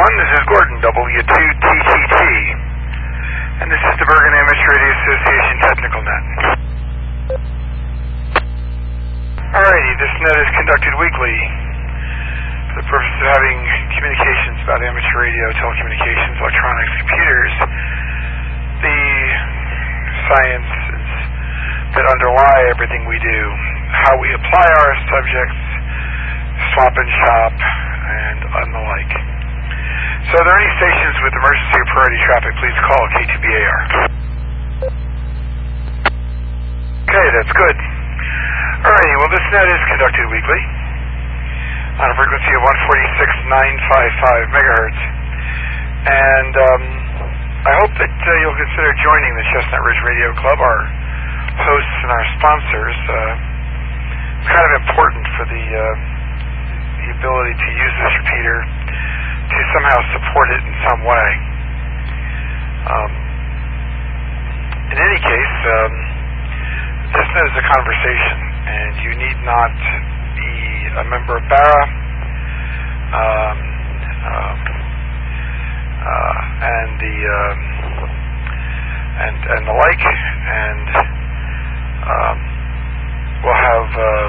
This is Gordon, W2TTT, and this is the Bergen Amateur Radio Association Technical Net. Alrighty, this net is conducted weekly for the purpose of having communications about amateur radio, telecommunications, electronics, computers, the sciences that underlie everything we do, how we apply our subjects, swap and shop, and the like. So are there any stations with emergency or priority traffic, please call K2BAR. Okay, that's good. Alrighty, well this net is conducted weekly on a frequency of 146.955 megahertz. And I hope that you'll consider joining the Chestnut Ridge Radio Club, our hosts and our sponsors. It's kind of important for the ability to use this repeater to somehow support it in some way. In any case, this is a conversation, and you need not be a member of BARA and the like, and we'll have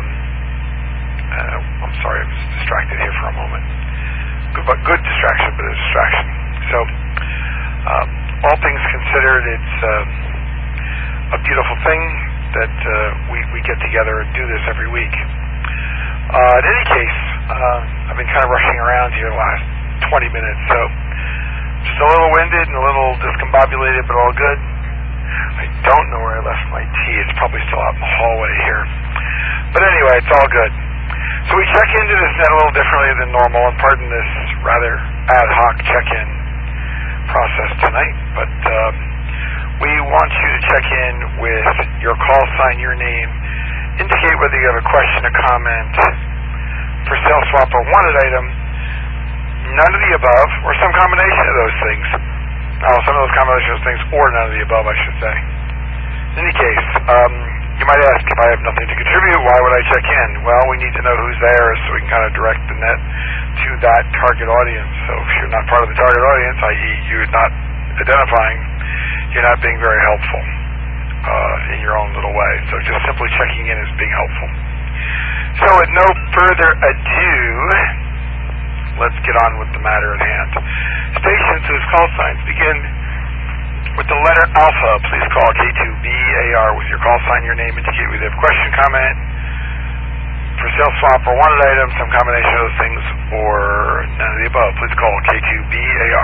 I'm sorry, I was distracted here for a moment. Good distraction, but a distraction. So, all things considered, it's a beautiful thing that we get together and do this every week. In any case, I've been kind of rushing around here the last 20 minutes, so just a little winded and a little discombobulated, but all good. I don't know where I left my tea. It's probably still out in the hallway here. But anyway, it's all good. So we check into this net a little differently than normal, and pardon this rather ad hoc check-in process tonight, but we want you to check in with your call sign, your name, indicate whether you have a question, a comment, for sale, swap, or wanted item, none of the above, or some combination of those things. Some of those combinations of things, or none of the above, I should say. In any case, you might ask, if I have nothing to contribute, why would I check in? Well, we need to know who's there so we can kind of direct the net to that target audience. So if you're not part of the target audience, i.e. you're not identifying, you're not being very helpful in your own little way. So just simply checking in is being helpful. So with no further ado, let's get on with the matter at hand. Stations whose call signs begin with the letter alpha, please call K2BAR with your call sign, your name, indicate whether you have a question, comment, for sale, swap, or wanted item, some combination of those things, or none of the above. Please call K2BAR.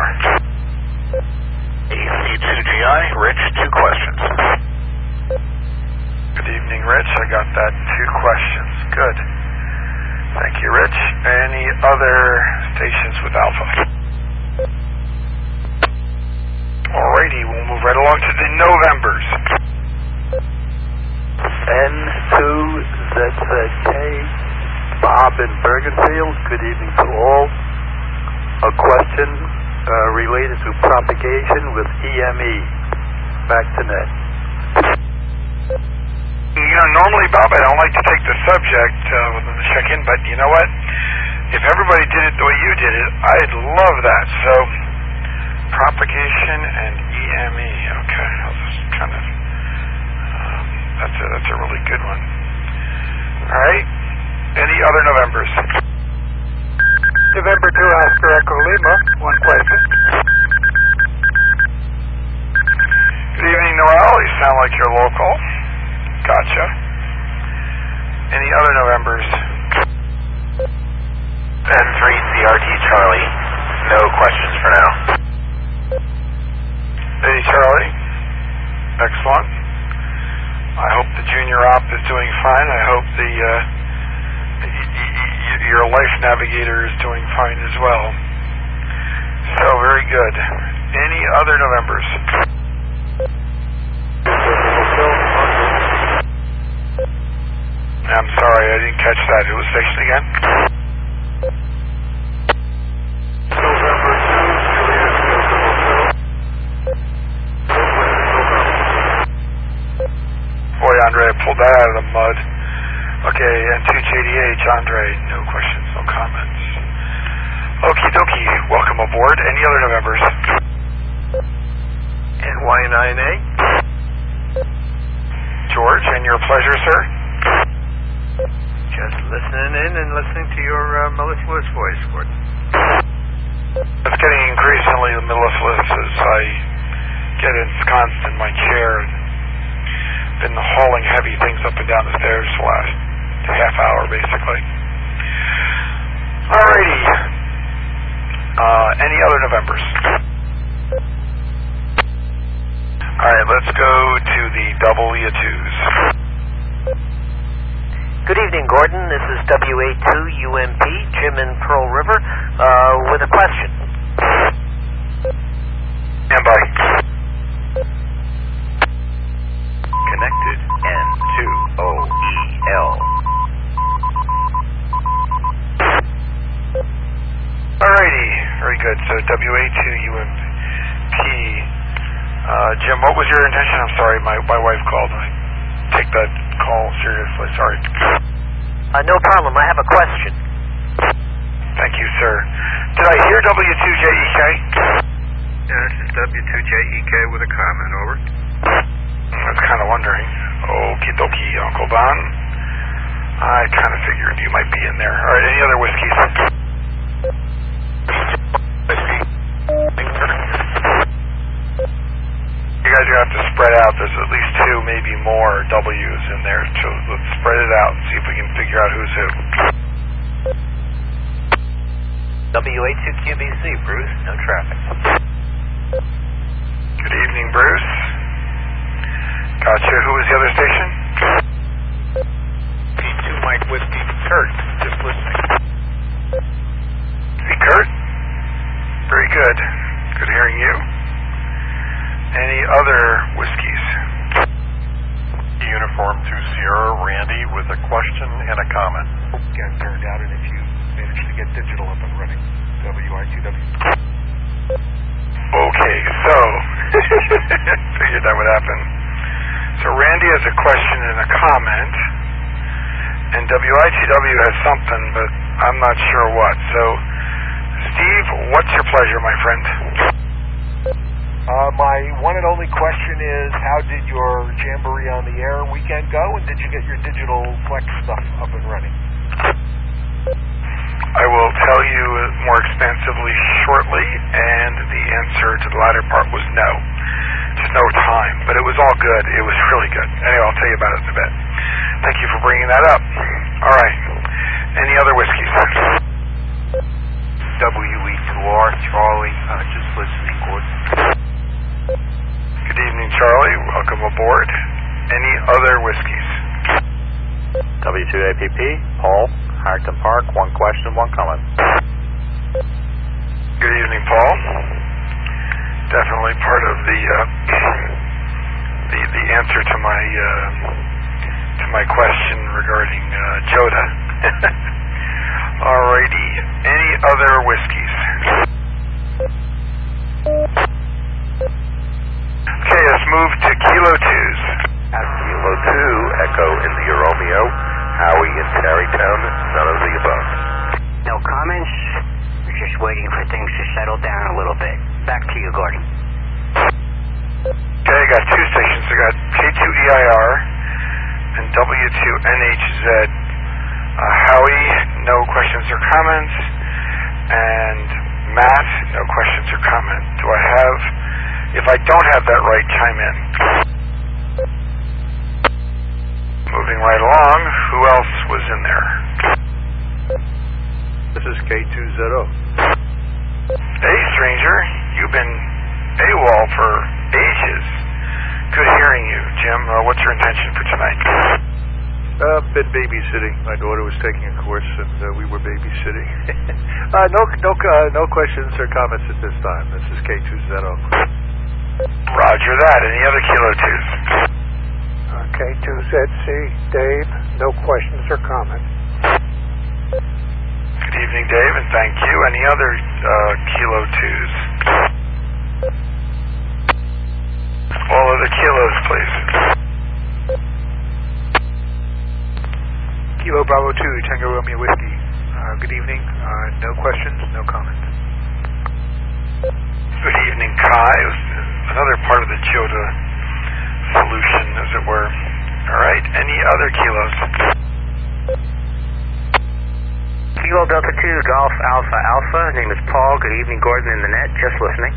AC2GI, Rich, 2 questions. Good evening, Rich. I got that. 2 questions. Good. Thank you, Rich. Any other stations with alpha? Alrighty, we'll move right along to the Novembers. N2ZZK, Bob in Bergenfield. Good evening to all. A question related to propagation with EME. Back to net. You know, normally, Bob, I don't like to take the subject within the check-in, but you know what? If everybody did it the way you did it, I'd love that. So, propagation and EME. Okay, I'll just kind of. That's a really good one. All right. Any other Novembers? November 2, Oscar Echo Lima. 1 question. Good evening, Noel. You sound like you're local. Gotcha. Any other Novembers? N3 CRT Charlie, no questions for now. Hey, Charlie. Excellent. I hope the junior op is doing fine. I hope your life navigator is doing fine as well. So, very good. Any other Novembers? I'm sorry, I didn't catch that. Who was station again? Boy, Andre, I pulled that out of the mud. Okay, N2JDH, Andre, no questions, no comments. Okie dokie, welcome aboard. Any other Novembers? NY9A. George, and your pleasure, sir? Just listening in and listening to your mellifluous voice, Gordon. It's getting increasingly mellifluous as I get ensconced in my chair and been hauling heavy things up and down the stairs the last half hour, basically. Alrighty. Any other Novembers? Alright, let's go to the W2s. Good evening, Gordon. This is WA2UMP, Jim in Pearl River, with a question. Stand by. Connected N2OEL. Alrighty, very good. So WA2UMP. Jim, what was your intention? I'm sorry, my wife called and I take that call seriously. Sorry. No problem. I have a question. Thank you, sir. Did I hear W2JEK? Yeah, this is W2JEK with a comment, over. I was kind of wondering. Okie dokie, Uncle Don. I kind of figured you might be in there. All right, any other whiskeys? You guys are going to have to spread out. There's at least two, maybe more W's in there. So let's spread it out and see if we can figure out who's who. WA2QBC, Bruce. No traffic. Good evening, Bruce. Gotcha. Who was the other station? P2 Mike Whiskey, Kurt, just listening. Hey, Kurt. Very good. Good hearing you. Any other whiskeys? Uniform 2 Sierra, Randy, with a question and a comment. Got turned out, and if you manage to get digital up and running, WITW. Okay, so figured that would happen. So Randy has a question and a comment, and WITW has something, but I'm not sure what. So, Steve, what's your pleasure, my friend? My one and only question is, how did your Jamboree on the Air weekend go, and did you get your digital Flex stuff up and running? I will tell you more expansively shortly, and the answer to the latter part was no. Just no time, but it was all good. It was really good. Anyway, I'll tell you about it in a bit. Thank you for bringing that up. All right. Any other whiskeys? WE2R, Charlie, just listening, Gordon. Good evening, Charlie. Welcome aboard. Any other whiskeys? W2APP, Paul, Harrington Park, one question, one comment. Good evening, Paul. Definitely part of the answer to my question regarding Joda. Alrighty. Any other whiskeys? Okay, let's move to Kilo 2s. At Kilo 2, Echo India Romeo, Howie in Tarrytown, none of the above. No comments. We're just waiting for things to settle down a little bit. Back to you, Gordon. Okay, I got two stations. I got K2EIR and W2NHZ. Howie, no questions or comments. And Matt, no questions or comments. Do I have... If I don't have that right, chime in. Moving right along, who else was in there? This is K2ZO. Hey, stranger. You've been AWOL for ages. Good hearing you, Jim. What's your intention for tonight? Been babysitting. My daughter was taking a course, and we were babysitting. No questions or comments at this time. This is K2ZO. Roger that. Any other Kilo 2s? K2ZC, Dave, no questions or comments. Good evening, Dave, and thank you. Any other Kilo 2s? All other kilos, please. Kilo Bravo 2, Tango Romeo Whiskey. Good evening. No questions, no comments. Chi. It was another part of the Chiota solution, as it were. All right. Any other kilos? Kilo Delta 2, Golf Alpha Alpha. Name is Paul. Good evening, Gordon in the net. Just listening.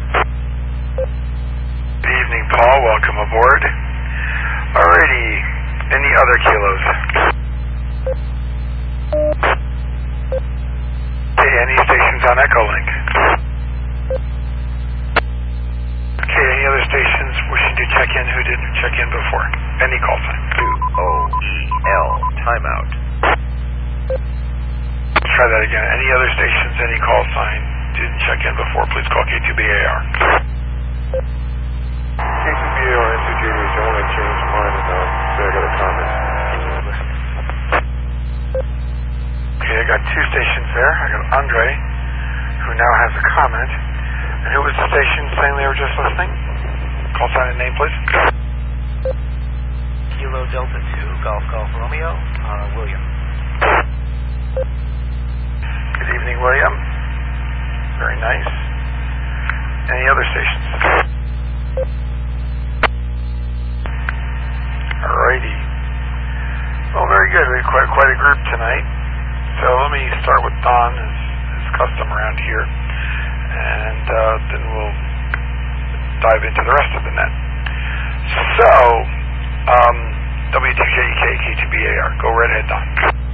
Good evening, Paul. Welcome aboard. Alrighty. Any other kilos? Okay, any stations on Echolink? Okay, any other stations wishing to check in who didn't check in before? Any call sign? OEL, timeout. Let's try that again. Any other stations, any call sign didn't check in before, please call K2BAR. K2BAR interjectors, I want to change mine and say I got a comment. Okay, I got two stations there. I got Andre, who now has a comment. And who was the station saying they were just listening? Call sign and name, please. Kilo Delta 2, Golf Romeo, William. Good evening, William. Very nice. Any other stations? Alrighty. Well, very good. We have quite a group tonight. So let me start with Don, as custom around here, and then we'll dive into the rest of the net. So, W2JEK, K2BAR. Go right ahead, Don.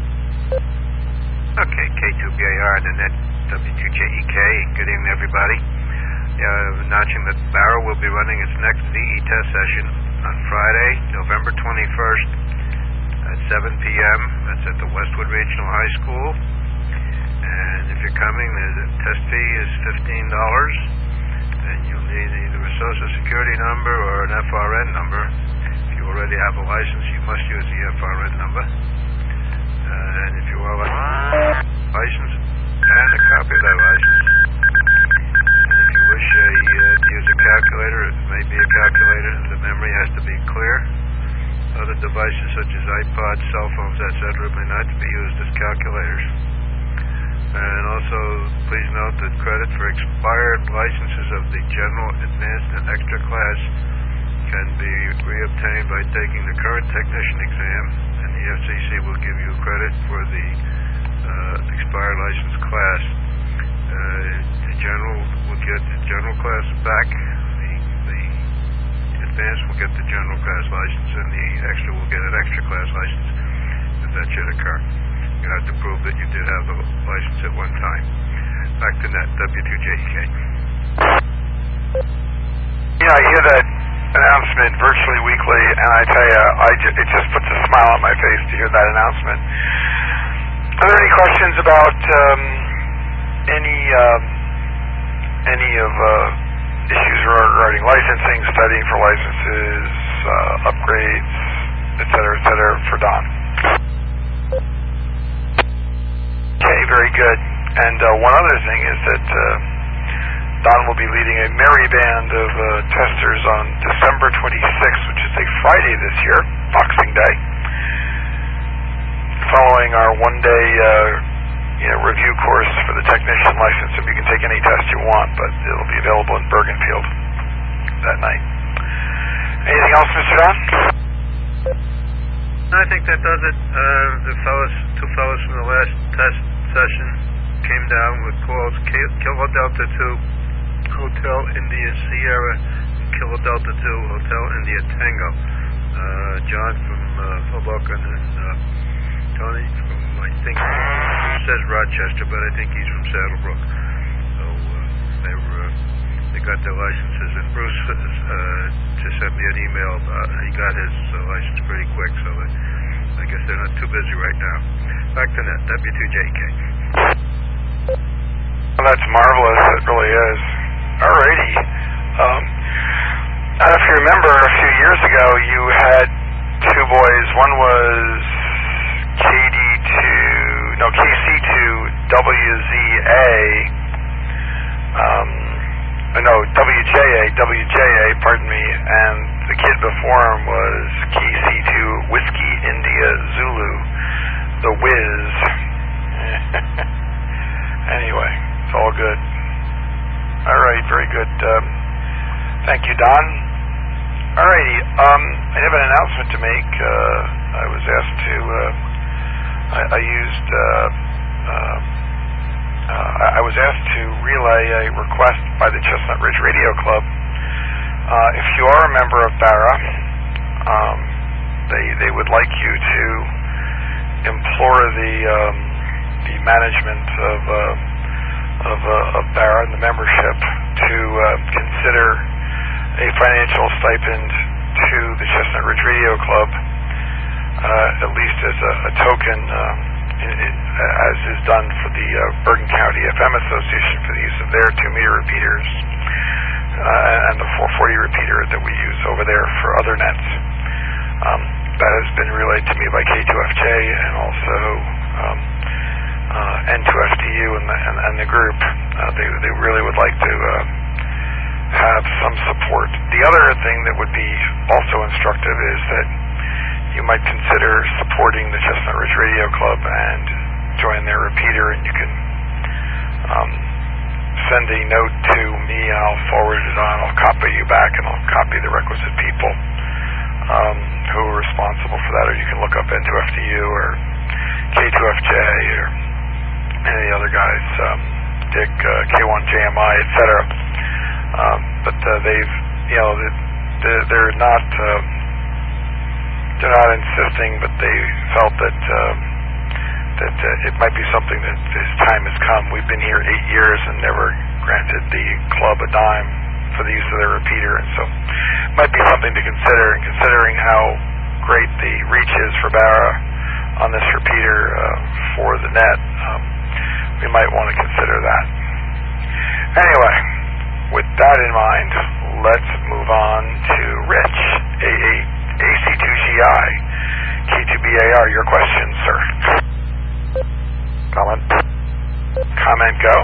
Okay, K2BAR and the net, W2JEK. Good evening, everybody. Announcing that Barrow will be running its next VE test session on Friday, November 21st at 7 p.m. That's at the Westwood Regional High School. And if you're coming, the test fee is $15. And you'll need either a Social Security number or an FRN number. If you already have a license, you must use the FRN number. And if you are licensed, and a copy of that license. And if you wish to use a calculator, it may be a calculator. The memory has to be clear. Other devices such as iPods, cell phones, etc. may not be used as calculators. And also, please note that credit for expired licenses of the General, Advanced, and Extra class can be reobtained by taking the current technician exam, and the FCC will give you credit for the expired license class. The General will get the General class back. The Advanced will get the General class license, and the Extra will get an Extra class license, if that should occur. You have to prove that you did have the license at one time. Back to net, W2JK. Yeah, I hear that announcement virtually weekly, and I tell you, it just puts a smile on my face to hear that announcement. Are there any questions about any of issues regarding licensing, studying for licenses, upgrades, et cetera, for Don? Okay, very good. And one other thing is that Don will be leading a merry band of testers on December 26th, which is a Friday this year, Boxing Day, following our one-day review course for the technician license. And you can take any test you want, but it'll be available in Bergenfield that night. Anything else, Mr. Don? I think that does it. The two fellows from the last test session came down with calls Kilo Delta 2 Hotel India Sierra and Kilo Delta 2 Hotel India Tango. John from Hoboken and Tony from, I think, it says Rochester, but I think he's from Saddlebrook. So they got their licenses, and Bruce just sent me an email about he got his license pretty quick, so I guess they're not too busy right now. Back to net, W2JK. Well, that's marvelous. It really is. Alrighty. I don't know if you remember, a few years ago, you had two boys. One was KC2WZA. WJA, pardon me, and the kid before him was KC2 Whiskey India Zulu, the Whiz. Anyway, it's all good. All right, very good. Thank you, Don. Alrighty, I have an announcement to make. I was asked to, I was asked to relay a request by the Chestnut Ridge Radio Club. If you are a member of BARA, they would like you to implore the management of BARA and the membership to consider a financial stipend to the Chestnut Ridge Radio Club, at least as a token, as is done for the Bergen County FM Association for the use of their 2-meter repeaters and the 440 repeater that we use over there for other nets. That has been relayed to me by K2FJ and also N2FDU and the group. They really would like to have some support. The other thing that would be also instructive is that you might consider supporting the Chestnut Ridge Radio Club and join their repeater, and you can send a note to me and I'll forward it on. I'll copy you back and I'll copy the requisite people who are responsible for that, or you can look up N2FDU or K2FJ or any of the other guys, Dick, K1JMI, etc. But they've, they're not insisting, but they felt that it might be something that his time has come. We've been here 8 years and never granted the club a dime for the use of their repeater, and so it might be something to consider. And considering how great the reach is for BARA on this repeater for the net, we might want to consider that. Anyway, with that in mind, let's move on to Rich, AC2GI, K2BAR. Your question, sir. Comment? Comment, go.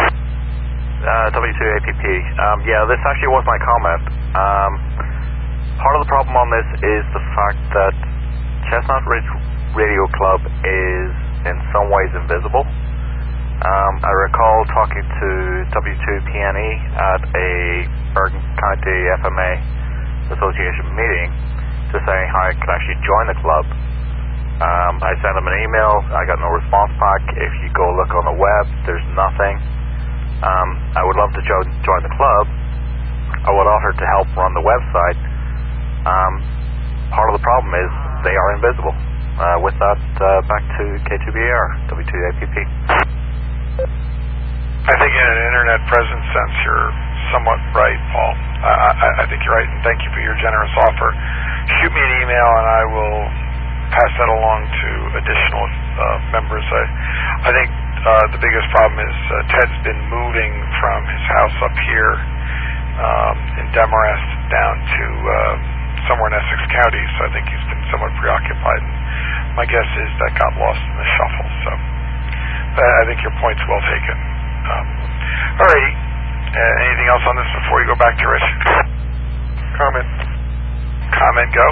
W2APP. Yeah, this actually was my comment. Part of the problem on this is the fact that Chestnut Ridge Radio Club is in some ways invisible. I recall talking to W2PNE at a Bergen County FMA Association meeting to say how I could actually join the club. I sent them an email. I got no response back. If you go look on the web, there's nothing. I would love to join the club. I would offer to help run the website. Part of the problem is they are invisible. With that, back to K2BAR, W2APP. I think in an internet presence sense, you're somewhat right, Paul. I think you're right, and thank you for your generous offer. Shoot me an email, and I will pass that along to additional members. I think the biggest problem is Ted's been moving from his house up here in Demarest down to somewhere in Essex County, so I think he's been somewhat preoccupied. My guess is that got lost in the shuffle. So, but I think your point's well taken. Alrighty. Anything else on this before we go back to Rich? Comment. Comment, go.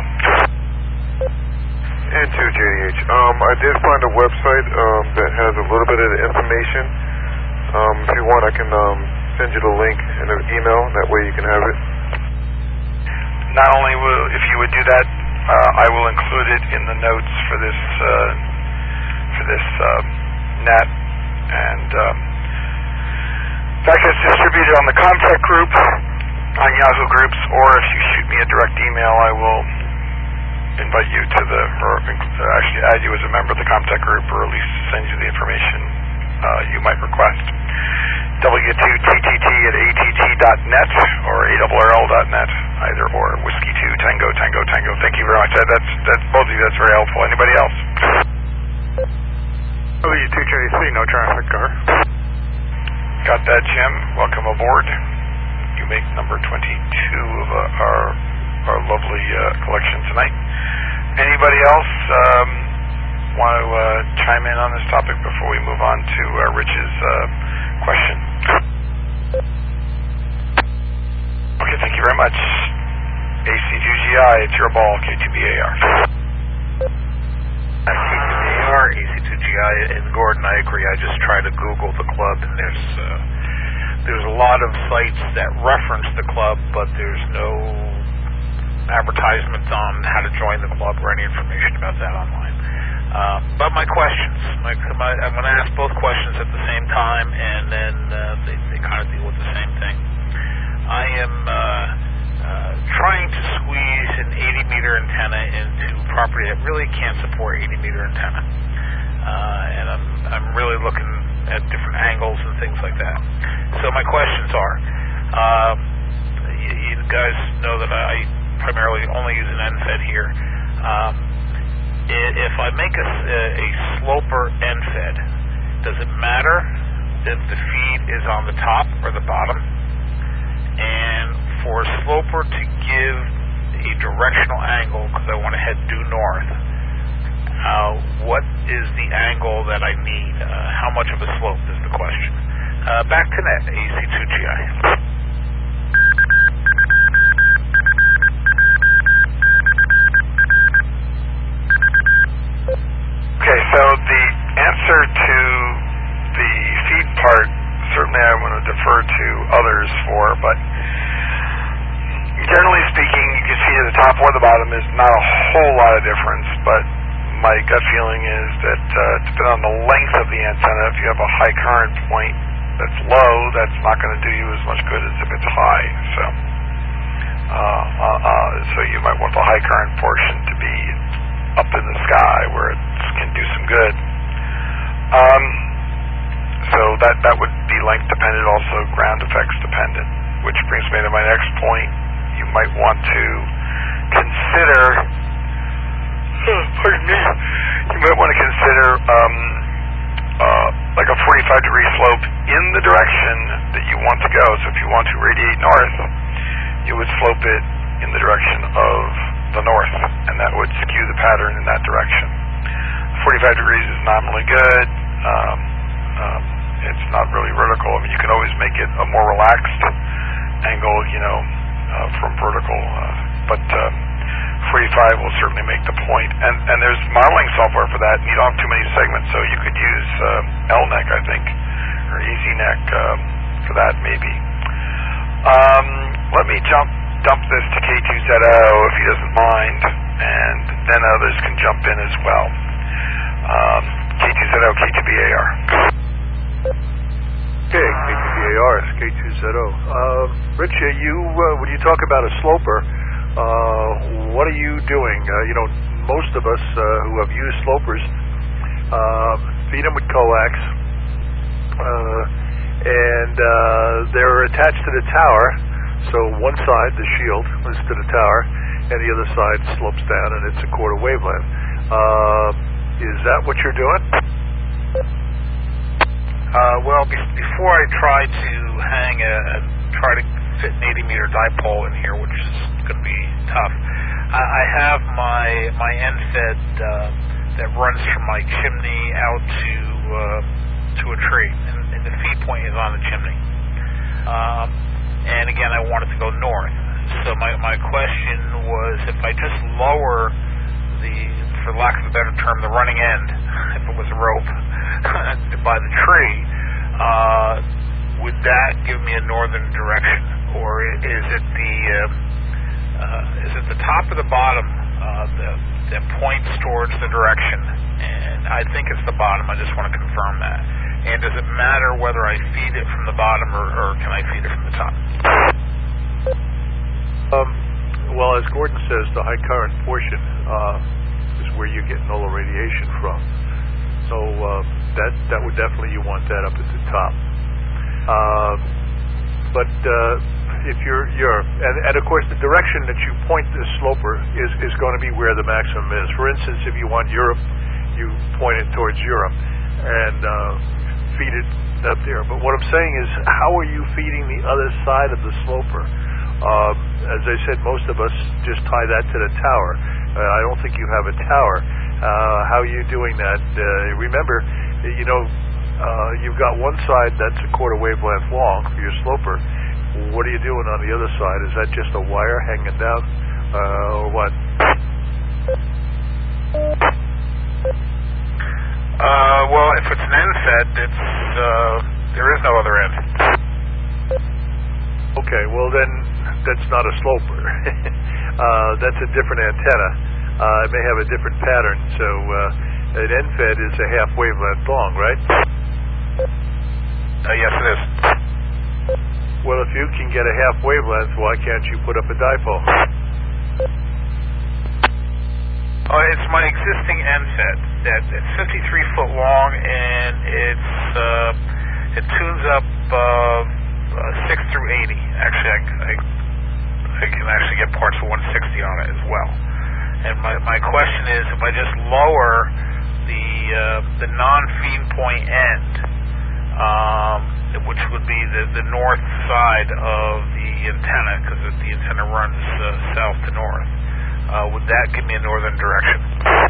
N2JDH. I did find a website that has a little bit of the information. If you want, I can send you the link in an email. That way you can have it. Not only if you would do that, I will include it in the notes for this net, and in fact, it's distributed on the Comtech group, on Yahoo groups, or if you shoot me a direct email, I will invite you to actually add you as a member of the Comtech group, or at least send you the information you might request. W2TTT@att.net or ARRL.net, either or. Whiskey 2 Tango Tango Tango. Thank you very much. That's both of you. That's very helpful. Anybody else? W2JC, no traffic car. Got that, Jim. Welcome aboard. You make number 22 of our lovely collection tonight. Anybody else want to chime in on this topic before we move on to Rich's question? Okay, thank you very much. AC2GI, it's your ball, K2BAR. K2BAR, AC2GI, and Gordon, I agree. I just tried to Google the club, and there's a lot of sites that reference the club, but there's no advertisements on how to join the club or any information about that online. But my questions, I'm going to ask both questions at the same time, and then they kind of deal with the same thing. I am trying to squeeze an 80-meter antenna into property that really can't support 80-meter antenna, and I'm really looking at different angles and things like that. So my questions are, you guys know that I primarily only use an NFED here. If I make a sloper NFED, does it matter if the feed is on the top or the bottom? And for a sloper to give a directional angle, because I want to head due north, what is the angle that I need? How much of a slope is the question? Back to net, AC2GI. Okay, so the answer to the feed part, certainly I want to defer to others for, but generally speaking, you can see at the top or the bottom is not a whole lot of difference, but my gut feeling is that depending on the length of the antenna, if you have a high current point that's low, that's not going to do you as much good as if it's high. So you might want the high current portion to be up in the sky where it can do some good. So that would be length dependent, also ground effects dependent, which brings me to my next point. You might want to consider, you might want to consider like a 45-degree slope in the direction that you want to go. So if you want to radiate north, you would slope it in the direction of the north, and that would skew the pattern in that direction. 45 degrees is nominally good. It's not really vertical. I mean, you can always make it a more relaxed angle, from vertical, but 45 will certainly make the point. And there's modeling software for that, and you don't have too many segments, so you could use LNEC, I think, or EasyNEC for that, maybe. Let me dump this to K2ZO if he doesn't mind, and then others can jump in as well. K2ZO, K2BAR. Okay, K2BAR, K2ZO. Rich, when you talk about a sloper, what are you doing? Most of us who have used slopers feed them with coax, and they're attached to the tower. So one side, the shield, is to the tower, and the other side slopes down, and it's a quarter wavelength. Is that what you're doing? Well, before I try to try to fit an 80-meter dipole in here, which is going to be tough, I have my NFED that runs from my chimney out to a tree, and the feed point is on the chimney. And again, I want it to go north. So my question was, if I just lower for lack of a better term, the running end, if it was a rope, by the tree, would that give me a northern direction, or is it the top or the bottom that points towards the direction? And I think it's the bottom. I just want to confirm that. And does it matter whether I feed it from the bottom or can I feed it from the top? Well, as Gordon says, the high current portion is where you get null radiation from. So that would definitely, you want that up at the top. But if and of course the direction that you point the sloper is going to be where the maximum is. For instance, if you want Europe, you point it towards Europe and feed it up there. But what I'm saying is, how are you feeding the other side of the sloper? As I said, most of us just tie that to the tower. I don't think you have a tower. How are you doing that? Remember, you've got one side that's a quarter wavelength long for your sloper. What are you doing on the other side? Is that just a wire hanging down, or what? Well, if it's an NFED, there is no other end. Okay, well then that's not a sloper. That's a different antenna. It may have a different pattern. So an end-fed is a half wavelength long, right? Yes, it is. Well, if you can get a half wavelength, why can't you put up a dipole? It's my existing end-fed. It's 53 foot long, and it tunes up 6 through 80. Actually, I can actually get parts for 160 on it as well. And my question is, if I just lower the non-feed point end, which would be the north side of the antenna, because the antenna runs south to north, would that give me a northern direction?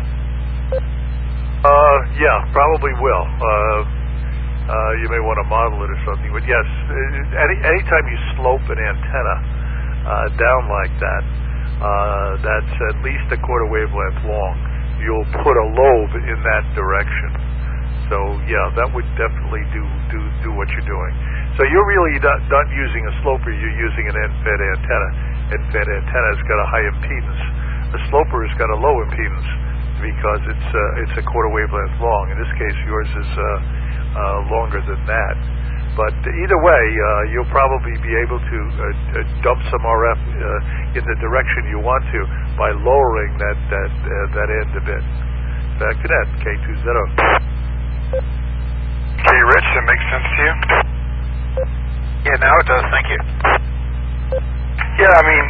Yeah, probably will. You may want to model it or something, but yes, anytime you slope an antenna down like that, that's at least a quarter wavelength long, you'll put a lobe in that direction. So yeah, that would definitely do what you're doing. So you're really not using a sloper, you're using an end-fed antenna. End-fed antenna's got a high impedance. The sloper has got a low impedance because it's a quarter wavelength long. In this case, yours is longer than that. But either way, you'll probably be able to dump some RF in the direction you want to by lowering that end a bit. Back to that, K20. Okay, Rich, that makes sense to you? Yeah, now it does. Thank you. Yeah, I mean,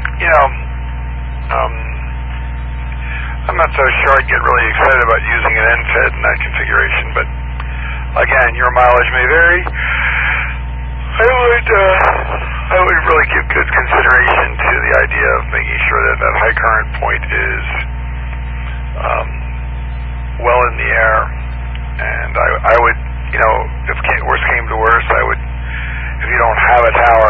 I'm not so sure I'd get really excited about using an end-fed in that configuration, but again, your mileage may vary. I would really give good consideration to the idea of making sure that high current point is well in the air, and I would, if worse came to worse, I would, if you don't have a tower,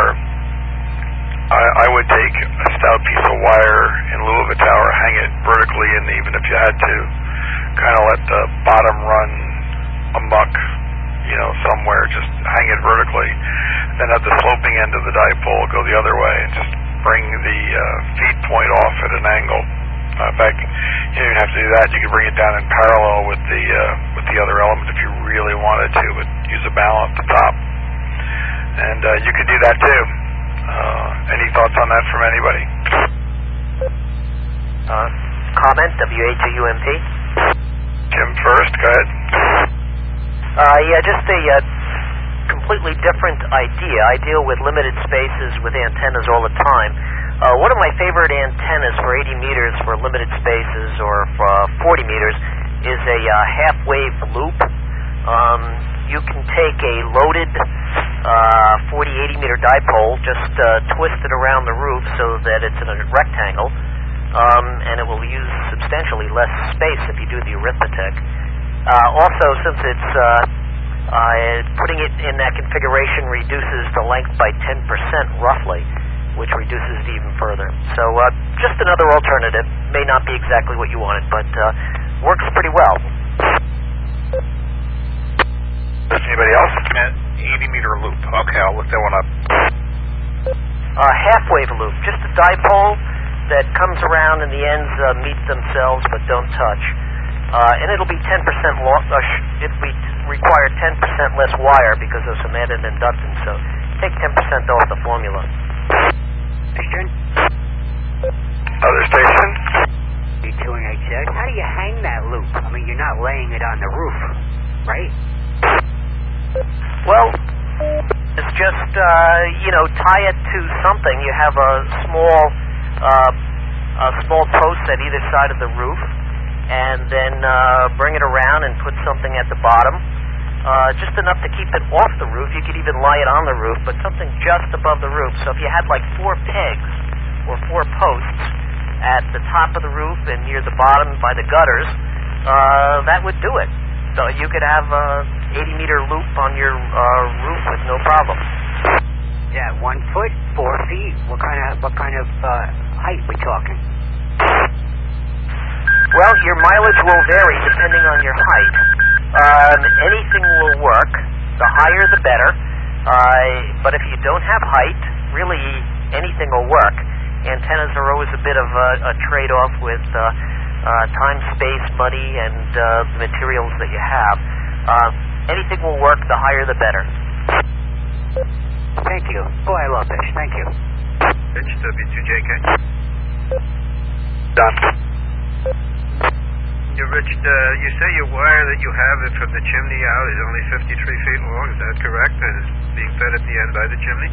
I would take a stout piece of wire in lieu of a tower, hang it vertically, and even if you had to, kind of let the bottom run amok, somewhere, just hang it vertically. Then at the sloping end of the dipole, go the other way and just bring the feed point off at an angle. In fact, you don't even have to do that. You can bring it down in parallel with the other element if you really wanted to, but use a balance at the top. And you could do that too. Any thoughts on that from anybody? Comment, WHUMP. Jim first, go ahead. Yeah, just a completely different idea. I deal with limited spaces with antennas all the time. One of my favorite antennas for 80 meters for limited spaces or for 40 meters is a half-wave loop. You can take a loaded 40-80 meter dipole, just twist it around the roof so that it's in a rectangle, and it will use substantially less space if you do the arithmetic. Also, since it's putting it in that configuration reduces the length by 10% roughly, which reduces it even further. So just another alternative. May not be exactly what you wanted, but works pretty well. Anybody else? 80 meter loop. Okay, I'll look that one up. Half-wave loop, just a dipole that comes around and the ends meet themselves but don't touch. And it'll be 10% it'll be require 10% less wire because of some added inductance. So take 10% off the formula. Station. Other station. B2NHX. How do you hang that loop? I mean, you're not laying it on the roof, right? Well, it's just tie it to something. You have a small post at either side of the roof, and then bring it around and put something at the bottom, just enough to keep it off the roof. You could even lie it on the roof, but something just above the roof. So if you had like 4 pegs or 4 posts at the top of the roof and near the bottom by the gutters, that would do it. So you could have a 80-meter loop on your roof with no problem. Yeah, 1 foot, 4 feet. What kind of height we talking? Well, your mileage will vary depending on your height. Anything will work. The higher, the better. But if you don't have height, really anything will work. Antennas are always a bit of a trade-off with time, space, money, and the materials that you have. Anything will work, the higher the better. Thank you. Boy, I love this. Thank you. Rich, W2JK. Done. Yeah, Rich, you say your wire that you have it from the chimney out is only 53 feet long. Is that correct? And it's being fed at the end by the chimney?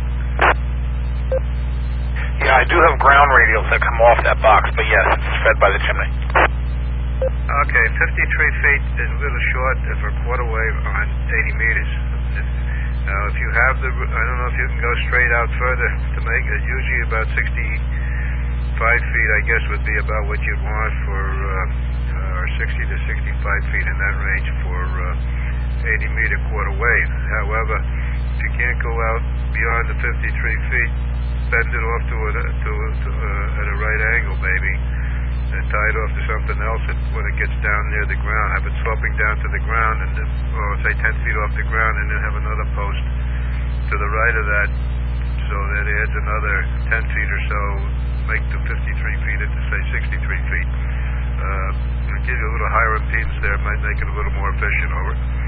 Yeah, I do have ground radials that come off that box, but yes, it's fed by the chimney. Okay, 53 feet is a little short for a quarter wave on 80 meters. If you have I don't know if you can go straight out further to make it. Usually about 65 feet, I guess, would be about what you'd want for, or 60 to 65 feet in that range for 80 meter quarter wave. However, if you can't go out beyond the 53 feet, bend it off at a right angle, maybe, and tie it off to something else when it gets down near the ground. Have it sloping down to the ground, and or say 10 feet off the ground, and then have another post to the right of that, so that it adds another 10 feet or so, make the 53 feet into, say, 63 feet. It'll give you a little higher impedance there. It might make it a little more efficient. Over.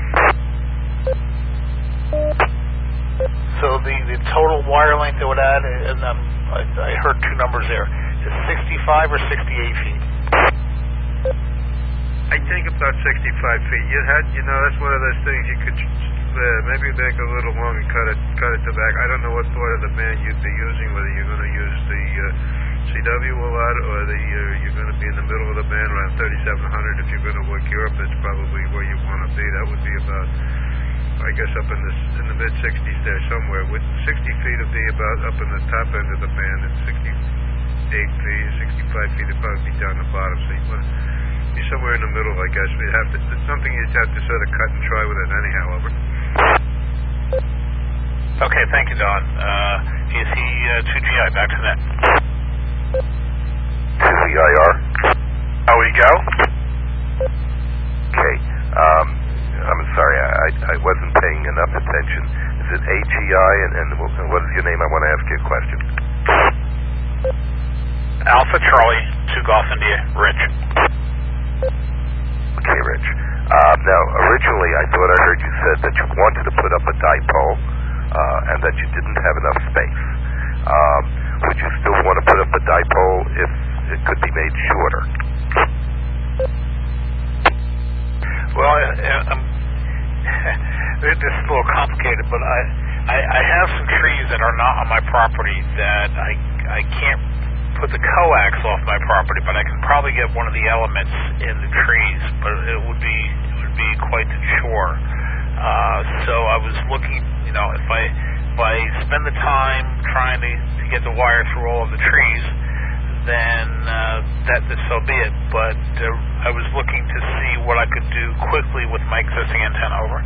So the total wire length it would add, and I heard two numbers there, is 65 or 68 feet? I think about 65 feet. That's one of those things you could maybe make a little long and cut it to back. I don't know what part of the band you'd be using, whether you're going to use the CW a lot, or you're going to be in the middle of the band around 3700. If you're going to work Europe, that's probably where you want to be. That would be about, I guess, up in the mid 60s there somewhere. With 60 feet would be about up in the top end of the band, and 68 feet, 65 feet would probably be down the bottom. So you want to be somewhere in the middle, I guess. It's something you'd have to sort of cut and try with it anyhow. Over. Okay, thank you, Don. Is he 2GI? Back to that. 2VIR. How we go? Okay. I'm sorry, I wasn't paying enough attention. Is it AGI, and what is your name? I want to ask you a question. Alpha Charlie, 2 Golf India, Rich. Okay, Rich. Now, originally I thought I heard you said that you wanted to put up a dipole, and that you didn't have enough space. Would you still want to put up a dipole if it could be made shorter? Well, this is a little complicated, but I have some trees that are not on my property that I can't put the coax off my property, but I can probably get one of the elements in the trees, but it would be quite the chore. So I was looking, if I spend the time trying to get the wire through all of the trees, then so be it. But I was looking to see what I could do quickly with my existing antenna. Over.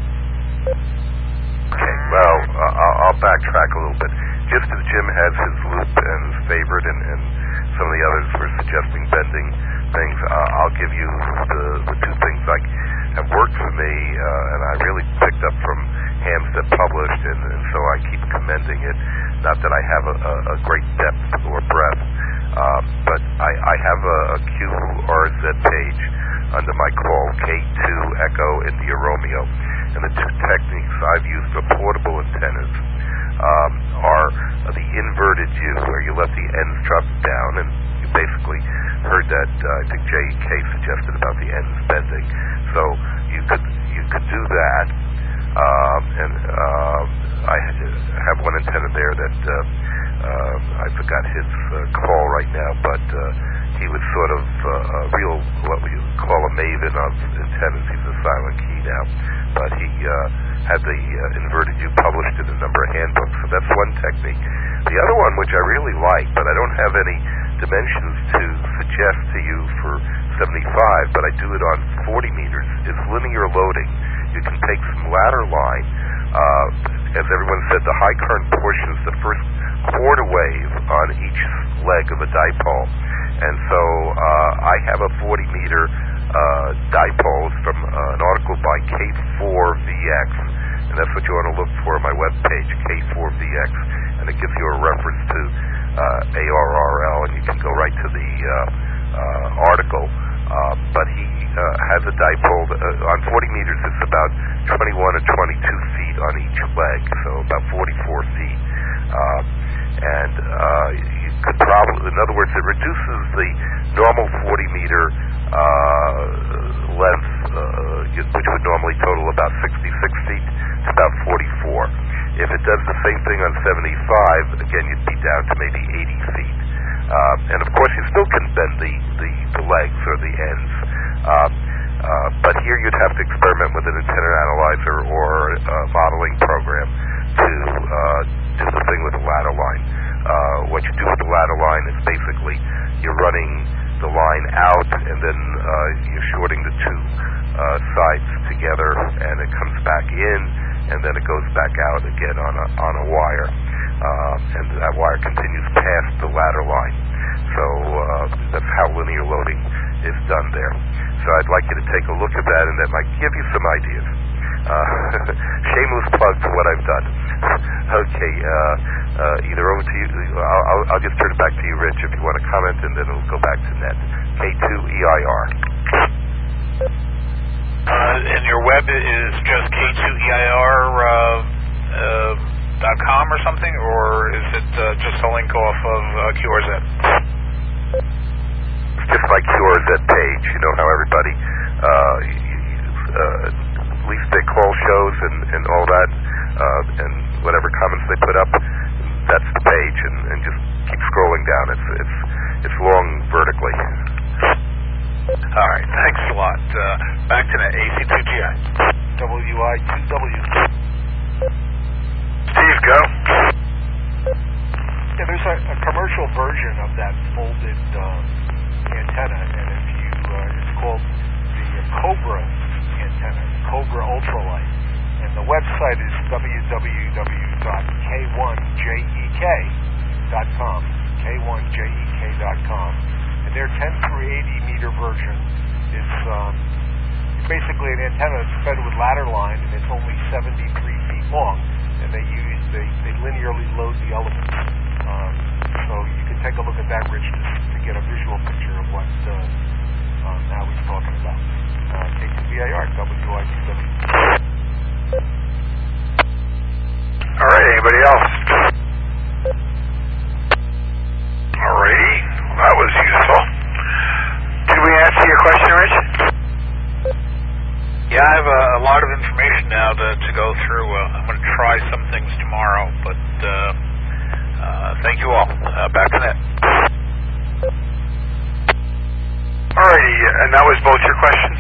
Okay, well, I'll backtrack a little bit. Just as Jim has his loop and his favorite, and some of the others were suggesting bending things, I'll give you the two things like have worked for me, and I really picked up from hams that published, and so I keep commending it. Not that I have a great depth or breadth, but I have a QRZ page under my call, K2 Echo India Romeo, and the two techniques I've used for portable antennas are the inverted U, where you let the ends drop down, and you basically heard that, I think J.K. suggested about the ends bending. So you could do that, and I have one antenna there that I forgot his call right now, but he was sort of a real, what we call a maven of antennas. He's a silent key now, but he had the inverted U published in a number of handbooks, so that's one technique. The other one, which I really like, but I don't have any dimensions to suggest to you for 75, but I do it on 40 meters, is linear loading. You can take some ladder line, as everyone said, the high current portion is the first quarter wave on each leg of a dipole, and so I have a 40 meter dipole from an article by K4VX, and that's what you want to look for on my webpage, K4VX, and it gives you a reference to ARRL, and you can go right to the article. But he has a dipole on 40 meters. It's about 21 or 22 feet on each leg, so about 44 feet. And you could probably, in other words, it reduces the normal 40-meter length, which would normally total about 66 feet, to about 44. If it does the same thing on 75, again, you'd be down to maybe 80 feet. And of course, you still can bend the legs or the ends. But here you'd have to experiment with an antenna analyzer or a modeling program to do the thing with the ladder line. What you do with the ladder line is basically you're running the line out, and then you're shorting the two sides together, and it comes back in, and then it goes back out again on a wire, and that wire continues past the ladder line. So that's how linear loading is done there. So I'd like you to take a look at that, and that might give you some ideas. Shameless plug for what I've done. Okay, either over to you. I'll just turn it back to you, Rich, if you want to comment, and then it'll go back to Ned. K2EIR. And your web is just K2EIR.com or something, or is it just a link off of QRZ? It's just my QRZ page. You know how everybody, at least they call shows and all that, and whatever comments they put up, that's the page, and just keep scrolling down. It's long vertically. All right, thanks a lot. Back to the AC2GI. WI2W. Steve, go. Yeah, there's a commercial version of that folded antenna, and if you, it's called the Cobra antenna, Cobra Ultralight, and the website is www.k1jek.com, k1jek.com, and their 10 through 80 meter version is basically an antenna that's fed with ladder line, and it's only 73 feet long, and they linearly load the elements. So you can take a look at that, Rich, to get a visual picture of what now he's talking about. K2VIR, WI2W. All right, anybody else? All righty, that was useful. Did we answer your question, Rich? Yeah, I have a lot of information now to go through. I'm going to try some things tomorrow, but thank you all. Back to that. Alrighty, and that was both your questions?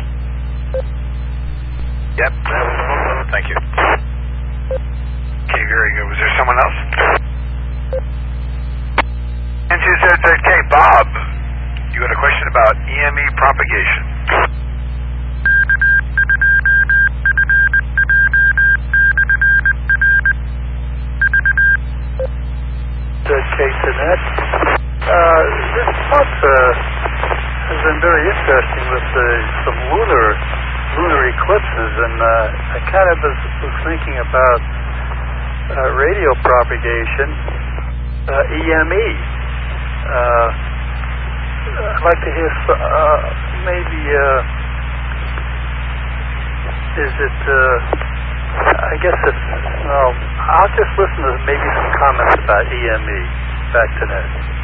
Yep, that was both of them. Thank you. Okay, very good. Was there someone else? N2ZZK, Bob, you had a question about EME propagation. K2Net. This talk has been very interesting with some lunar eclipses, and I kind of was thinking about radio propagation, EME. I'd like to hear maybe is it I guess I'll just listen to maybe some comments about EME. Back to Ned.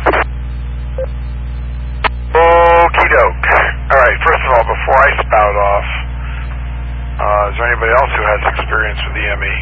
Okie doke. Alright, first of all, before I spout off, is there anybody else who has experience with EME?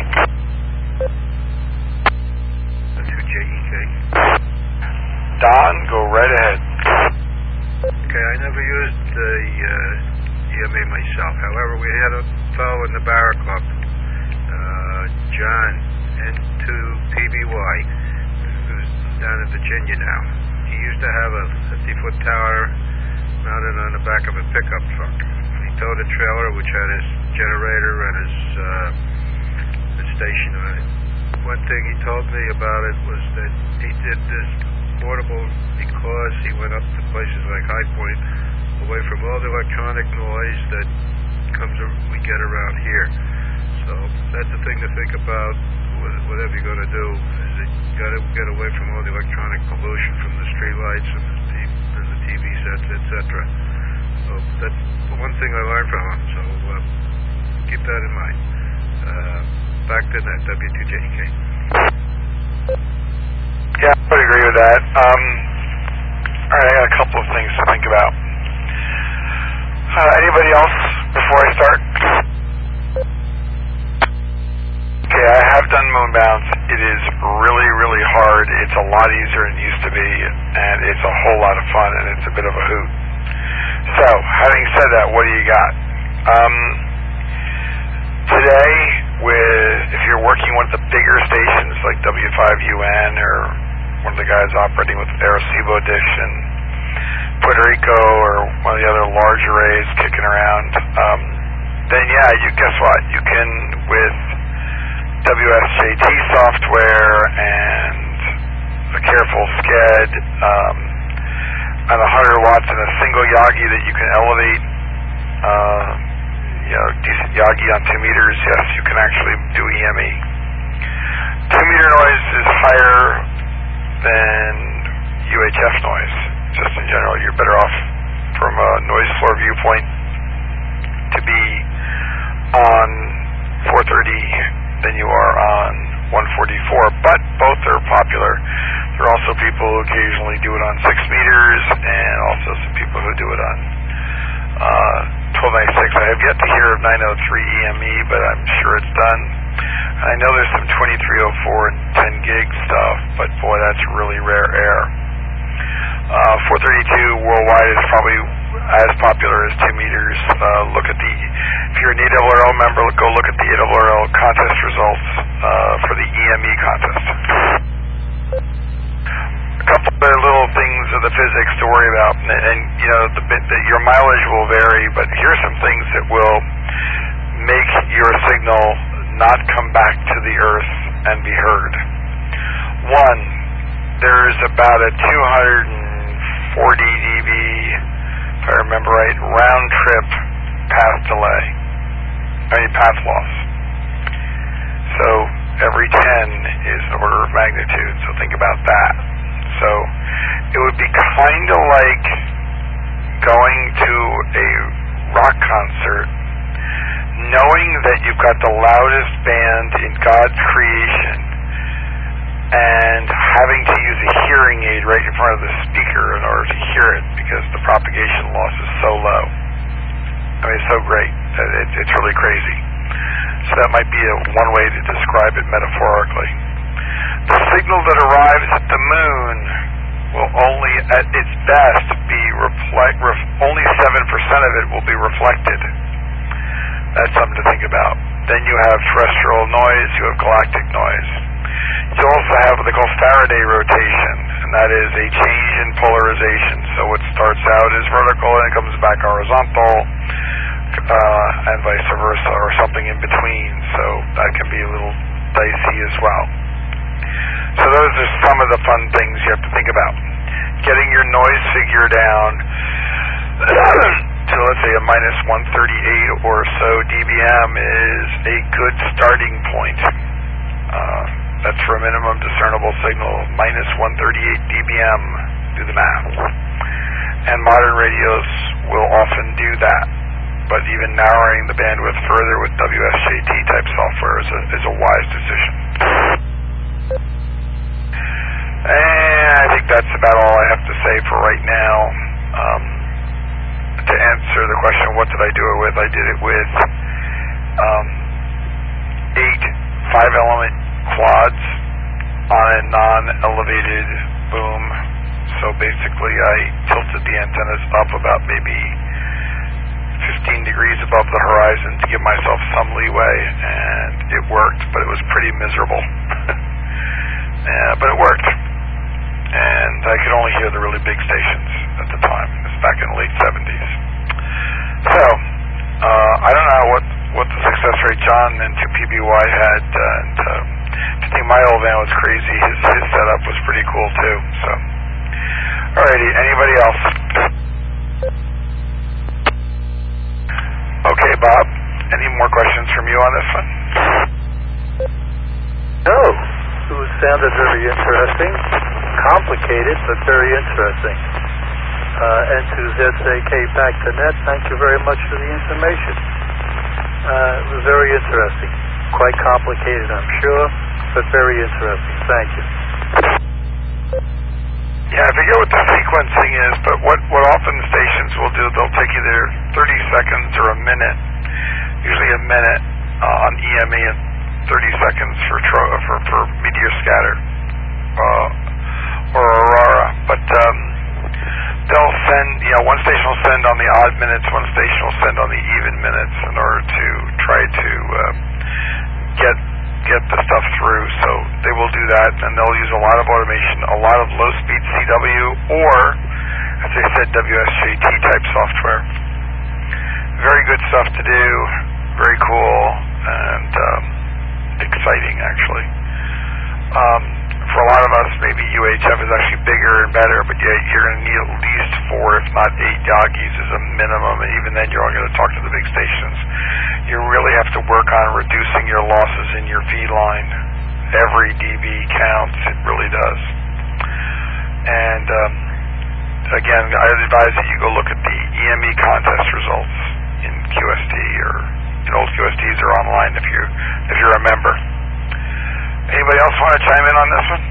N2JEK. Don, go right ahead. Okay, I never used the EME myself. However, we had a fellow in the Barra Club, John, N2PBY, who's down in Virginia now. He used to have a 50-foot tower mounted on the back of a pickup truck. He towed a trailer which had his generator and his station on it. One thing he told me about it was that he did this portable because he went up to places like High Point, away from all the electronic noise that we get around here. So that's the thing to think about, whatever you're going to do, is that you got to get away from all the electronic pollution from the street lights and the TV sets, etc. So that's the one thing I learned from him. So keep that in mind. Back to that W2JEK. Yeah, I would agree with that. All right, I got a couple of things to think about. Anybody else before I start? Okay, I have done moonbounce. It is really, really hard. It's a lot easier than it used to be, and it's a whole lot of fun, and it's a bit of a hoot. So, having said that, what do you got? Today, if you're working one of the bigger stations like W5UN or one of the guys operating with Arecibo Dish in Puerto Rico or one of the other large arrays kicking around, then yeah, guess what? You can, with WSJT software and a careful SCED and 100 watts and a single Yagi that you can elevate, decent Yagi on 2 meters, yes, you can actually do EME. 2 meter noise is higher than UHF noise. Just in general, you're better off from a noise floor viewpoint to be on 430 than you are on 144, but both are popular. There are also people who occasionally do it on 6 meters, and also some people who do it on 1296. I have yet to hear of 903 EME, but I'm sure it's done. And I know there's some 2304 and 10 gig stuff, but boy, that's really rare air. 432 worldwide is probably as popular as 2 meters. If you're an ARRL member, go look at the ARRL contest results for the EME contest. A couple of little things of the physics to worry about, and your mileage will vary, but here's some things that will make your signal not come back to the Earth and be heard. One, there's about a 240 dB, if I remember right, round trip path loss. So every 10 is an order of magnitude, so think about that. So it would be kind of like going to a rock concert knowing that you've got the loudest band in God's creation and having to use a hearing aid right in front of the speaker in order to hear it because the propagation loss is so low. I mean, it's so great. It's really crazy. So that might be one way to describe it metaphorically. The signal that arrives at the moon will only, at its best, be only 7% of it will be reflected. That's something to think about. Then you have terrestrial noise, you have galactic noise. You also have what they call Faraday rotation, and that is a change in polarization. So what starts out as vertical and it comes back horizontal, and vice versa, or something in between. So that can be a little dicey as well. So those are some of the fun things you have to think about. Getting your noise figure down to, let's say, a minus 138 or so dBm is a good starting point. That's for a minimum discernible signal, minus 138 dBm. Do the math. And modern radios will often do that. But even narrowing the bandwidth further with WSJT type software is a wise decision. And I think that's about all I have to say for right now. To answer the question, what did I do it with? I did it with 8 5-element quads on a non-elevated boom. So basically I tilted the antennas up about maybe 15 degrees above the horizon to give myself some leeway, and it worked, but it was pretty miserable. But it worked. And I could only hear the really big stations at the time. It was back in the late 70s. So, I don't know what the success rate John and 2PBY had. To think my old van was crazy, his setup was pretty cool too. So, alrighty, anybody else? Okay, Bob, any more questions from you on this one? No. It was sounded very interesting. Complicated, but very interesting. N2ZAK-Back2Net, thank you very much for the information. It was very interesting. Quite complicated, I'm sure, but very interesting. Thank you. Yeah, I forget what the sequencing is, but what often stations will do, they'll take either 30 seconds or a minute, usually a minute on EME and 30 seconds for meteor scatter or aurora. But they'll send, one station will send on the odd minutes, one station will send on the even minutes in order to try to get the stuff through. So they will do that, and they'll use a lot of automation, a lot of low-speed CW, or, as I said, WSJT type software. Very good stuff to do, very cool, and exciting, actually. For a lot of us, maybe UHF is actually bigger and better, but you're going to need at least 4, if not 8 Yagis as a minimum, and even then you're only going to talk to the big stations. You really have to work on reducing your losses in your feed line. Every dB counts, it really does. And again, I advise that you go look at the EME contest results in QST, or old QSTs are online if you're a member. Anybody else want to chime in on this one?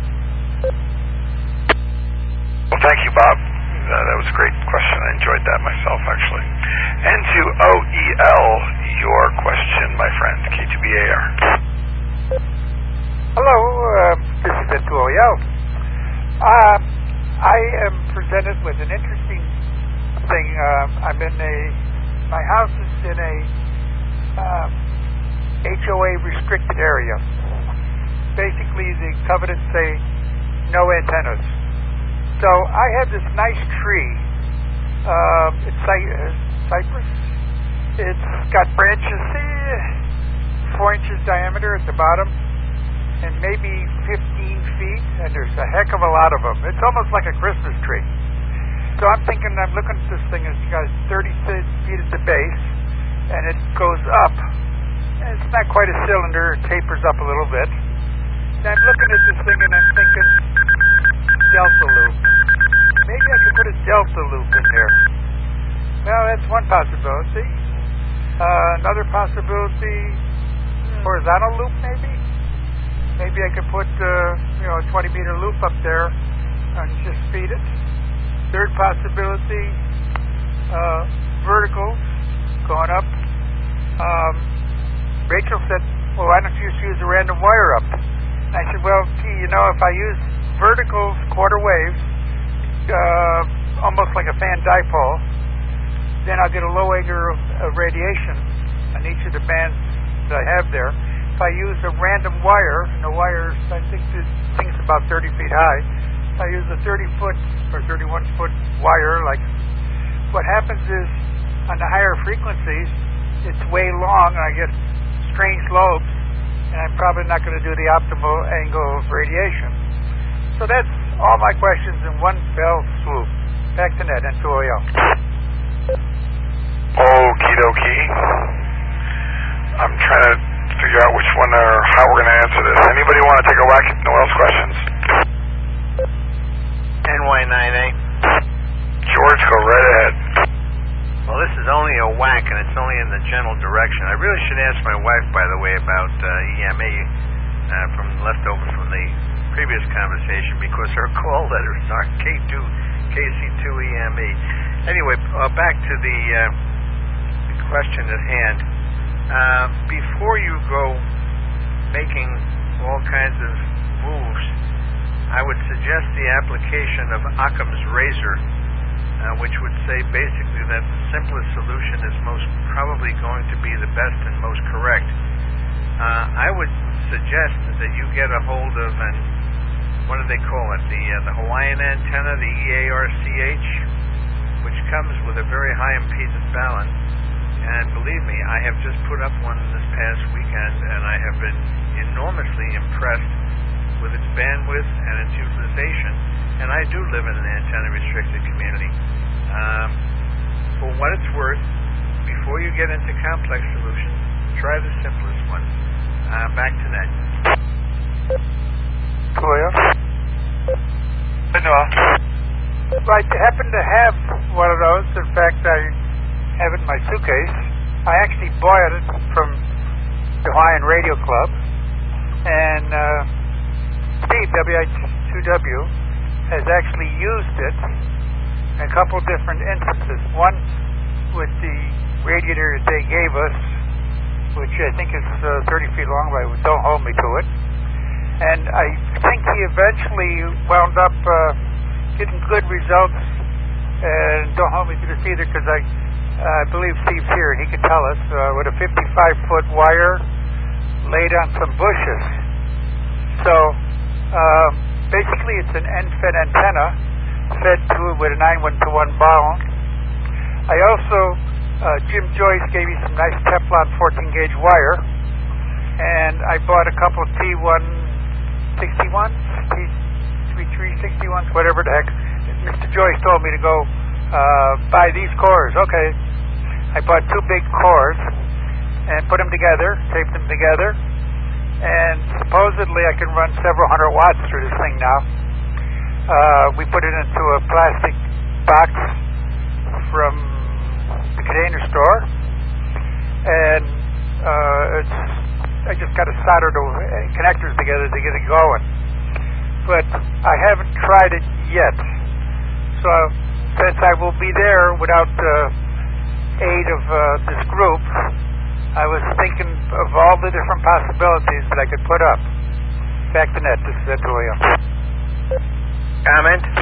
Well, thank you, Bob. That was a great question. I enjoyed that myself, actually. N2OEL, your question, my friend, K2BAR. Hello, this is N2OEL. I am presented with an interesting thing. My house is in a HOA restricted area. Basically, the covenants say no antennas. So I have this nice tree. It's cypress. It's got branches 4 inches diameter at the bottom and maybe 15 feet, and there's a heck of a lot of them. It's almost like a Christmas tree. So I'm looking at this thing, it's got 30 feet at the base, and it goes up. And it's not quite a cylinder, it tapers up a little bit. And I'm looking at this thing and I'm thinking, delta loop. Maybe I could put a delta loop in there. Well, that's one possibility. Another possibility, horizontal loop maybe? Maybe I could put a 20-meter loop up there and just feed it. Third possibility, vertical, going up. Rachel said, well, why don't you just use a random wire up? And I said, well, gee, if I use vertical quarter waves, almost like a fan dipole, then I'll get a low angle of radiation on each of the bands that I have there. If I use a random wire, and the wires, I think this thing's about 30 feet high, if I use a 30-foot or 31-foot wire, what happens is, on the higher frequencies, it's way long, and I get strange lobes, and I'm probably not going to do the optimal angle of radiation. So that's all my questions in one fell swoop. Back to net, N2OEL. Okie dokie. I'm trying to figure out which one or how we're going to answer this. Anybody want to take a whack at Noel's questions? NY9A. George, go right ahead. Well, this is only a whack, and it's only in the general direction. I really should ask my wife, by the way, about EME from leftover from the previous conversation, because her call letters are KC2EME. Anyway, back to the question at hand. Before you go making all kinds of moves, I would suggest the application of Occam's razor, which would say basically that the simplest solution is most probably going to be the best and most correct. I would suggest that you get a hold of what do they call it? The Hawaiian antenna, the EARCH, which comes with a very high impedance balance. And believe me, I have just put up one this past weekend, and I have been enormously impressed with its bandwidth and its utilization. And I do live in an antenna-restricted community. For what it's worth, before you get into complex solutions, try the simplest one. Back to that. Toya. No. I happen to have one of those. In fact, I have it in my suitcase. I actually bought it from the Hawaiian Radio Club, and Steve, WH2W, has actually used it in a couple different instances. One with the radiator that they gave us, which I think is 30 feet long, but don't hold me to it. And I think he eventually wound up getting good results, and don't hold me to this either, because I believe Steve's here, he could tell us, with a 55-foot wire laid on some bushes. So, basically it's an end-fed antenna fed to it with a 9:1-to-1 bound. I also, Jim Joyce gave me some nice Teflon 14-gauge wire, and I bought a couple of T161s, T361s, whatever the heck. Mr. Joyce told me to go buy these cores. Okay. I bought two big cores and put them together, taped them together, and supposedly I can run several hundred watts through this thing now. We put it into a plastic box from the container store, and I just got to solder the connectors together to get it going. But I haven't tried it yet. So since I will be there without aid of this group, I was thinking of all the different possibilities that I could put up. Back to net. This is Ed Toya. Comment?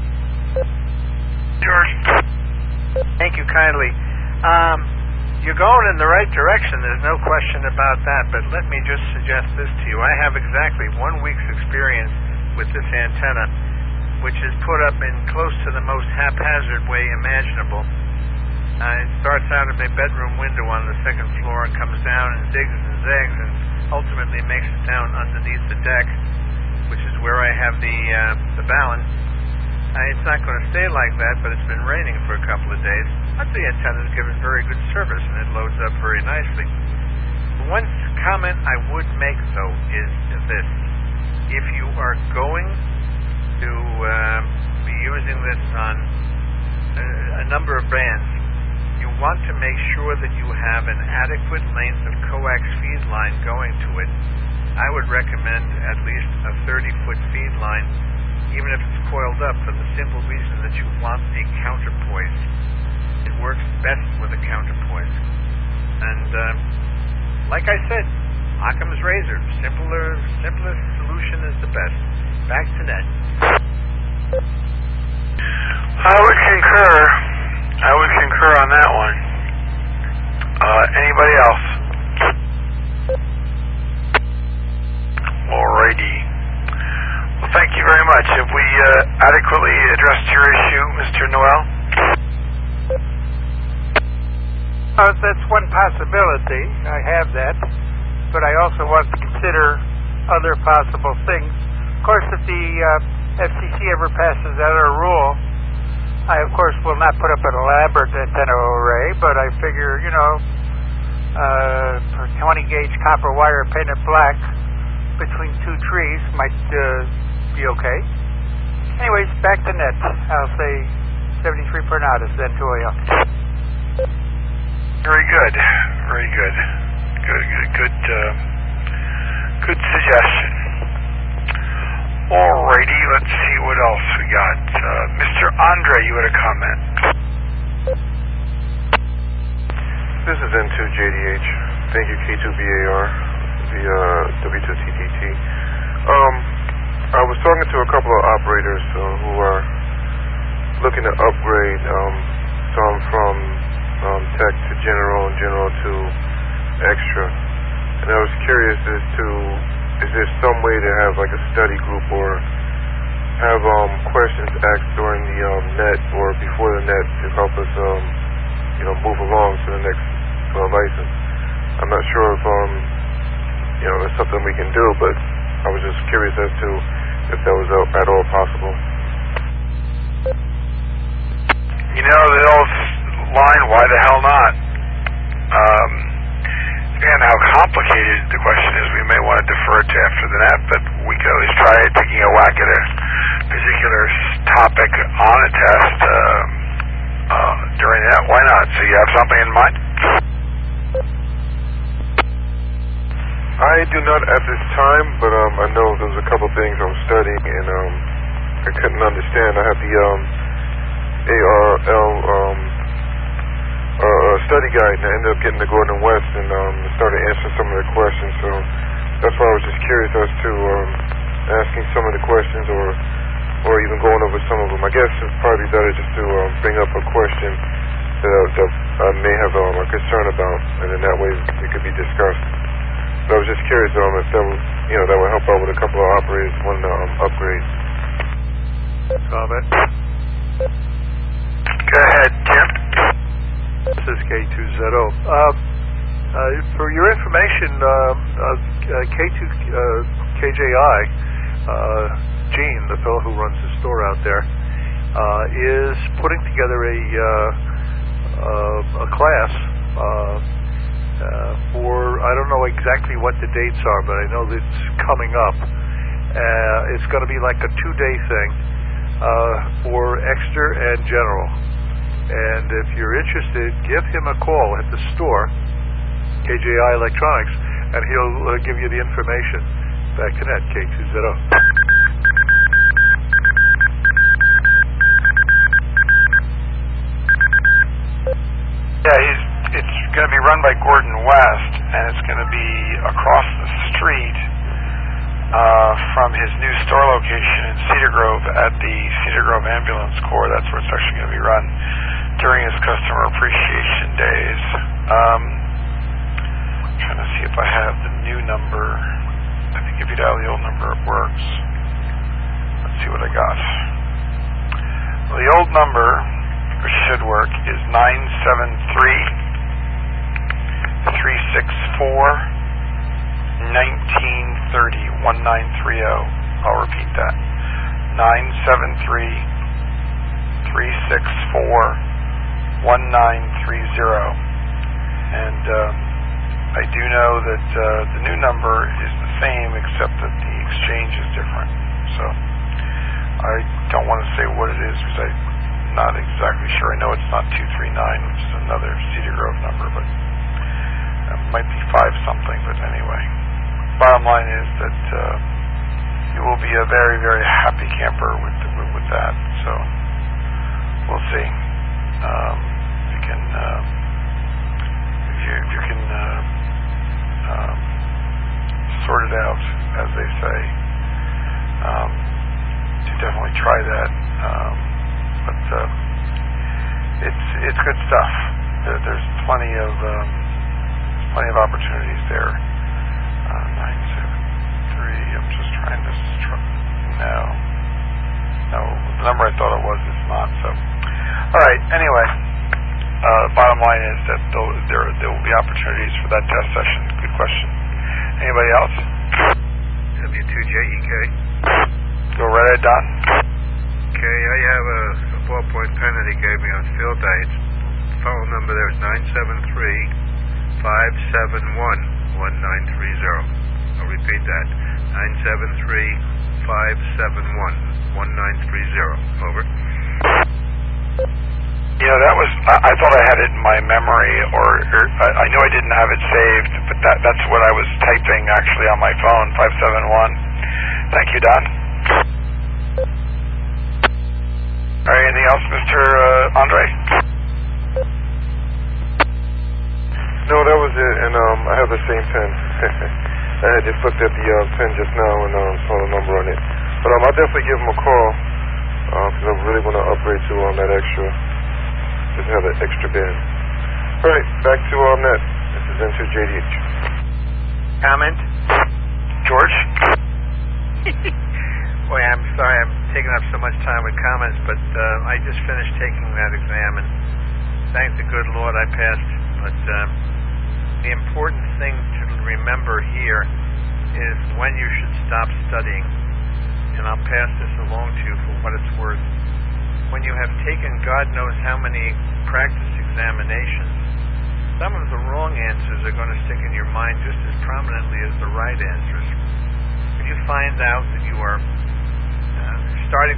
George. Thank you kindly. You're going in the right direction, there's no question about that, but let me just suggest this to you. I have exactly 1 week's experience with this antenna, which is put up in close to the most haphazard way imaginable. It starts out at my bedroom window on the second floor and comes down and zigs and zags and ultimately makes it down underneath the deck, which is where I have the balance. It's not going to stay like that, but it's been raining for a couple of days. But the antenna's given very good service, and it loads up very nicely. One comment I would make, though, is this. If you are going to be using this on a number of bands, you want to make sure that you have an adequate length of coax feed line going to it. I would recommend at least a 30-foot feed line, even if it's coiled up, for the simple reason that you want a counterpoise. It works best with a counterpoise. And like I said, Occam's razor, simplest solution is the best. Back to net. I would concur on that one. Anybody else? Alrighty. Well, thank you very much. Have we adequately addressed your issue, Mr. Noel? That's one possibility. I have that. But I also want to consider other possible things. Of course, if the FCC ever passes that rule, I, of course, will not put up an elaborate antenna array, but I figure, for 20-gauge copper wire painted black between two trees might be okay. Anyways, back to net. I'll say 73 per knot is then Toya. Very good. Very good. Good suggestion. Alrighty, let's see what else we got. Mr. Andre, you had a comment. This is N2JDH. Thank you, K2BAR, via W2TTT. I was talking to a couple of operators who are looking to upgrade some from Tech to General and General to Extra. And I was curious as to, is there some way to have like a study group or have questions asked during the net or before the net to help us move along to the next license? I'm not sure if it's something we can do, but I was just curious as to if that was at all possible. The old line, why the hell not? And how complicated the question is, we may want to defer it to after the net, but we could always try try taking a whack at a particular topic on a test during that. Why not? So you have something in mind? I do not at this time, but I know there was a couple things I'm studying, and I couldn't understand. I have the ARL study guide, and I ended up getting to Gordon West and started answering some of their questions. So that's why I was just curious as to asking some of the questions, or even going over some of them. I guess it's probably better just to bring up a question that I may have a concern about, and then that way it could be discussed. So I was just curious if that would, that would help out with a couple of operators wanting to upgrade. Comment? Go ahead, Tim. This is K2ZO. For your information, KJI, Gene, the fellow who runs the store out there, is putting together a class for, I don't know exactly what the dates are, but I know that it's coming up. It's going to be like a 2-day thing for Exeter and General. And if you're interested, give him a call at the store, KJI Electronics, and he'll give you the information. Back to net, K2ZO. Yeah, it's going to be run by Gordon West, and it's going to be across the street from his new store location in Cedar Grove at the Cedar Grove Ambulance Corps. That's where it's actually going to be run during his customer appreciation days. Trying to see if I have the new number. I think if you dial the old number, it works. Let's see what I got. Well, the old number, which should work, is 973-364-1930, 1930. I'll repeat that. 973-364-1930. And I do know that the new number is the same, except that the exchange is different. So I don't want to say what it is because I'm not exactly sure. I know it's not 239, which is another Cedar Grove number, but it might be 5-something. But anyway, bottom line is that you will be a very, very happy camper with that. So we'll see if you can sort it out, as they say. To definitely try that. But it's good stuff. There's plenty of opportunities there. 973. I'm just trying to. No, the number I thought it was is not. So, all right. Anyway, bottom line is that there will be opportunities for that test session. Good question. Anybody else? W2JEK. Go right ahead, Don. Okay, I have a ballpoint pen that he gave me on field day. Its phone number there is 973-571-1930. I'll repeat that. 973-571-1930. Over. That was, I thought I had it in my memory, or I knew I didn't have it saved, but that's what I was typing actually on my phone, 571. Thank you, Don. All right, anything else, Mr. Andre? No, that was it, and I have the same pen. I had just looked at the pen just now and saw the number on it. But I'll definitely give him a call, because I really want to upgrade to that extra. Just have an extra band. All right, back to net. This is Into JDH. Comment? George? Boy, I'm sorry I'm taking up so much time with comments, but I just finished taking that exam, and thank the good Lord I passed. But the important thing to remember here is when you should stop studying. And I'll pass this along to you for what it's worth. When you have taken God knows how many practice examinations, some of the wrong answers are going to stick in your mind just as prominently as the right answers. If you find out that you are starting